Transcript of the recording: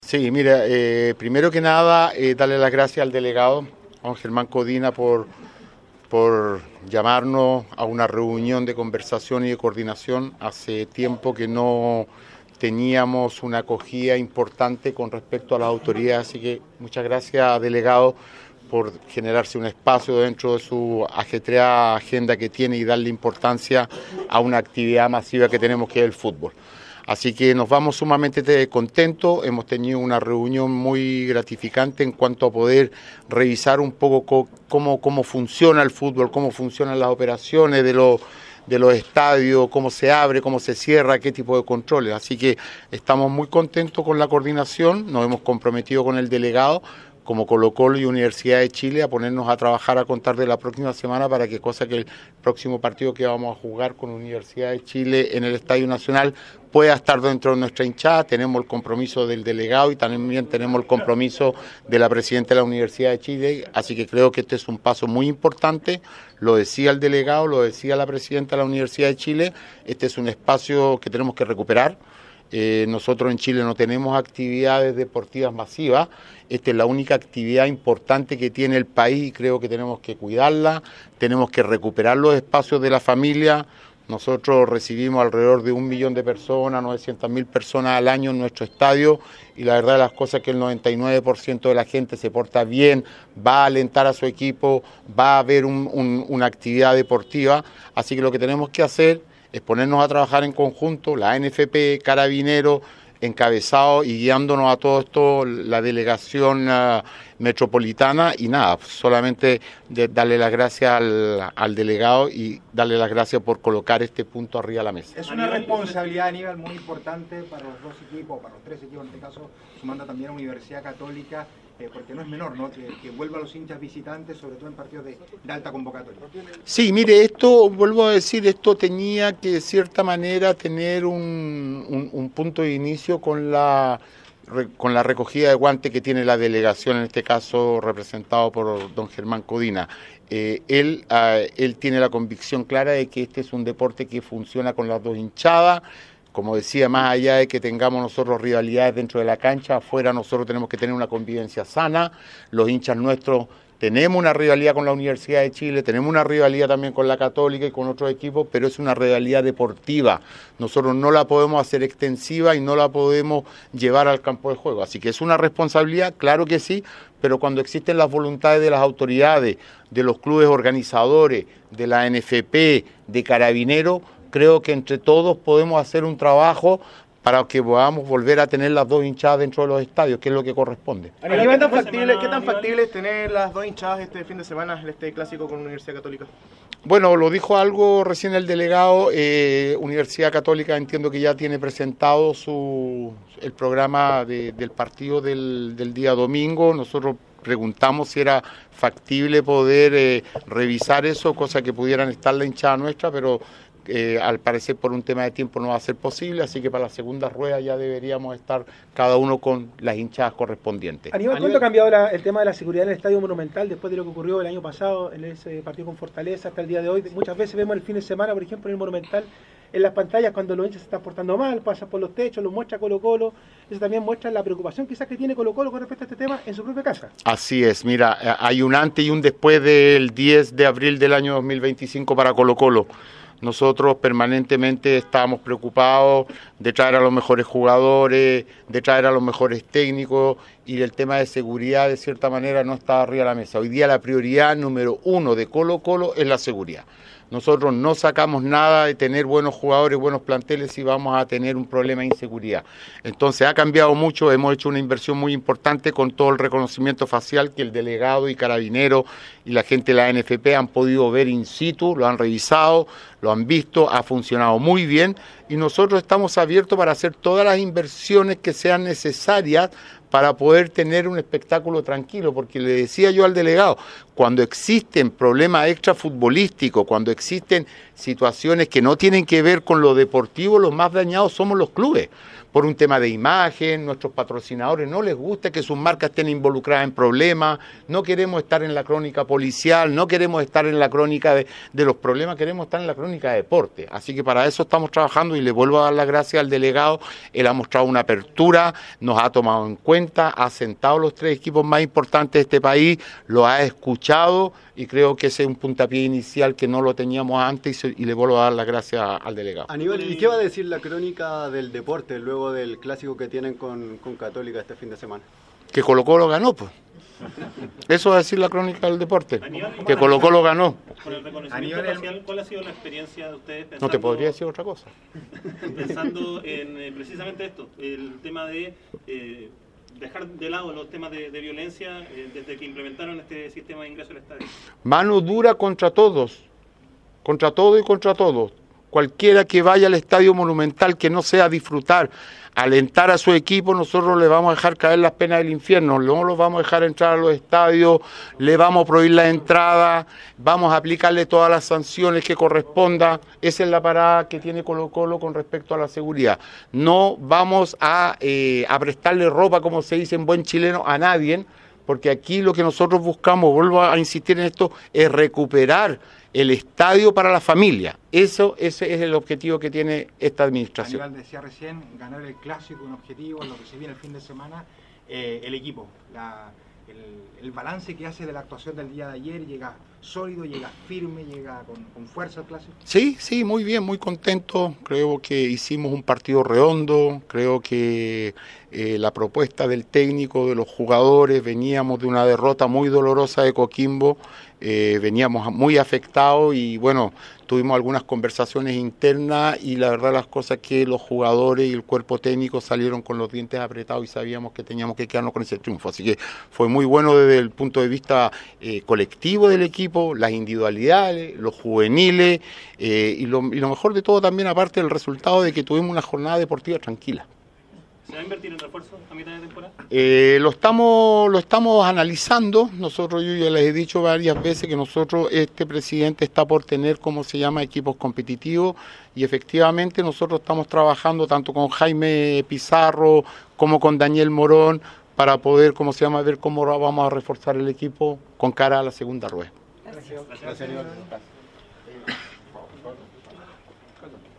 Sí, mira, primero que nada, darle las gracias al delegado, a don Germán Codina, por llamarnos a una reunión de conversación y de coordinación. Hace tiempo que no teníamos una acogida importante con respecto a las autoridades, así que muchas gracias, delegado, por generarse un espacio dentro de su ajetreada agenda que tiene y darle importancia a una actividad masiva que tenemos, que es el fútbol. Así que nos vamos sumamente contentos, hemos tenido una reunión muy gratificante en cuanto a poder revisar un poco cómo funciona el fútbol, cómo funcionan las operaciones de los estadios, cómo se abre, cómo se cierra, qué tipo de controles. Así que estamos muy contentos con la coordinación, nos hemos comprometido con el delegado, como Colo-Colo y Universidad de Chile, a ponernos a trabajar a contar de la próxima semana para que el próximo partido que vamos a jugar con Universidad de Chile en el Estadio Nacional pueda estar dentro de nuestra hinchada. Tenemos el compromiso del delegado y también tenemos el compromiso de la presidenta de la Universidad de Chile, así que creo que este es un paso muy importante. Lo decía el delegado, lo decía la presidenta de la Universidad de Chile, este es un espacio que tenemos que recuperar. Nosotros en Chile no tenemos actividades deportivas masivas, esta es la única actividad importante que tiene el país y creo que tenemos que cuidarla, tenemos que recuperar los espacios de la familia. Nosotros recibimos alrededor de 1 millón de personas, 900.000 personas al año en nuestro estadio y la verdad de las cosas es que el 99% de la gente se porta bien, va a alentar a su equipo, va a ver una actividad deportiva, así que lo que tenemos que hacer es ponernos a trabajar en conjunto, la NFP, Carabineros, encabezado y guiándonos a todo esto, la delegación metropolitana y nada, solamente darle las gracias al delegado y darle las gracias por colocar este punto arriba de la mesa. Es una responsabilidad, Aníbal, muy importante para los dos equipos, para los tres equipos en este caso, sumando también a Universidad Católica, porque no es menor, ¿no? Que vuelva a los hinchas visitantes, sobre todo en partidos de alta convocatoria. Sí, mire, esto, vuelvo a decir, esto tenía que de cierta manera tener un punto de inicio con la recogida de guante que tiene la delegación, en este caso representado por don Germán Codina. Él tiene la convicción clara de que este es un deporte que funciona con las dos hinchadas. Como decía, más allá de que tengamos nosotros rivalidades dentro de la cancha, afuera nosotros tenemos que tener una convivencia sana. Los hinchas nuestros tenemos una rivalidad con la Universidad de Chile, tenemos una rivalidad también con la Católica y con otros equipos, pero es una rivalidad deportiva. Nosotros no la podemos hacer extensiva y no la podemos llevar al campo de juego. Así que es una responsabilidad, claro que sí, pero cuando existen las voluntades de las autoridades, de los clubes organizadores, de la NFP, de Carabineros, creo que entre todos podemos hacer un trabajo para que podamos volver a tener las dos hinchadas dentro de los estadios, que es lo que corresponde. ¿Qué tan factible es tener las dos hinchadas este fin de semana, este clásico con Universidad Católica? Bueno, lo dijo algo recién el delegado. Universidad Católica entiendo que ya tiene presentado el programa del partido del día domingo. Nosotros preguntamos si era factible poder revisar eso, cosa que pudieran estar la hinchada nuestra, pero al parecer por un tema de tiempo no va a ser posible, así que para la segunda rueda ya deberíamos estar cada uno con las hinchadas correspondientes. Aníbal, ¿cuánto ha cambiado el tema de la seguridad en el Estadio Monumental después de lo que ocurrió el año pasado en ese partido con Fortaleza hasta el día de hoy? Muchas veces vemos el fin de semana, por ejemplo, en el Monumental, en las pantallas cuando los hinchas se están portando mal, pasan por los techos, los muestra Colo-Colo. Eso también muestra la preocupación quizás que tiene Colo-Colo con respecto a este tema en su propia casa. Así es, mira, hay un antes y un después del 10 de abril del año 2025 para Colo-Colo. Nosotros permanentemente estábamos preocupados de traer a los mejores jugadores, de traer a los mejores técnicos y el tema de seguridad de cierta manera no estaba arriba de la mesa. Hoy día la prioridad número 1 de Colo-Colo es la seguridad. Nosotros no sacamos nada de tener buenos jugadores, buenos planteles si vamos a tener un problema de inseguridad. Entonces ha cambiado mucho, hemos hecho una inversión muy importante con todo el reconocimiento facial que el delegado y Carabineros y la gente de la NFP han podido ver in situ, lo han revisado, lo han visto, ha funcionado muy bien y nosotros estamos abiertos para hacer todas las inversiones que sean necesarias para poder tener un espectáculo tranquilo, porque le decía yo al delegado, cuando existen problemas extrafutbolísticos, cuando existen situaciones que no tienen que ver con lo deportivo, los más dañados somos los clubes, por un tema de imagen. Nuestros patrocinadores no les gusta que sus marcas estén involucradas en problemas, no queremos estar en la crónica policial, no queremos estar en la crónica de los problemas, queremos estar en la crónica de deporte. Así que para eso estamos trabajando y le vuelvo a dar las gracias al delegado. Él ha mostrado una apertura, nos ha tomado en cuenta, ha sentado los 3 equipos más importantes de este país, lo ha escuchado y creo que ese es un puntapié inicial que no lo teníamos antes y le vuelvo a dar las gracias al delegado. Aníbal, ¿y qué va a decir la crónica del deporte luego del clásico que tienen con Católica este fin de semana? Que Colo-Colo ganó, pues. Eso va a decir la crónica del deporte, que Colo-Colo ganó. Con el reconocimiento facial, ¿cuál ha sido la experiencia de ustedes pensando, No te podría decir otra cosa. Pensando en precisamente esto, el tema de dejar de lado los temas de violencia desde que implementaron este sistema de ingreso al estadio? Mano dura contra todos, contra todo y contra todos. Cualquiera que vaya al Estadio Monumental que no sea disfrutar, alentar a su equipo, nosotros le vamos a dejar caer las penas del infierno, no los vamos a dejar entrar a los estadios, le vamos a prohibir la entrada, vamos a aplicarle todas las sanciones que corresponda. Esa es la parada que tiene Colo-Colo con respecto a la seguridad. No vamos a prestarle ropa, como se dice en buen chileno, a nadie, porque aquí lo que nosotros buscamos, vuelvo a insistir en esto, es recuperar el estadio para la familia. Ese es el objetivo que tiene esta administración. Aníbal decía recién, ganar el clásico, un objetivo, en lo que se viene el fin de semana, el equipo, el balance que hace de la actuación del día de ayer, llega sólido, llega firme, llega con fuerza al clásico. Sí, muy bien, muy contento. Creo que hicimos un partido redondo, creo que la propuesta del técnico, de los jugadores, veníamos de una derrota muy dolorosa de Coquimbo, veníamos muy afectados y bueno, tuvimos algunas conversaciones internas y la verdad las cosas que los jugadores y el cuerpo técnico salieron con los dientes apretados y sabíamos que teníamos que quedarnos con ese triunfo. Así que fue muy bueno desde el punto de vista colectivo del equipo, las individualidades, los juveniles y lo mejor de todo también, aparte del resultado de que tuvimos una jornada deportiva tranquila. ¿Se va a invertir en refuerzo a mitad de temporada? Lo estamos analizando. Nosotros, yo ya les he dicho varias veces que este presidente está por tener, ¿cómo se llama?, equipos competitivos, y efectivamente nosotros estamos trabajando tanto con Jaime Pizarro como con Daniel Morón para poder, ¿cómo se llama?, ver cómo vamos a reforzar el equipo con cara a la segunda rueda. Gracias.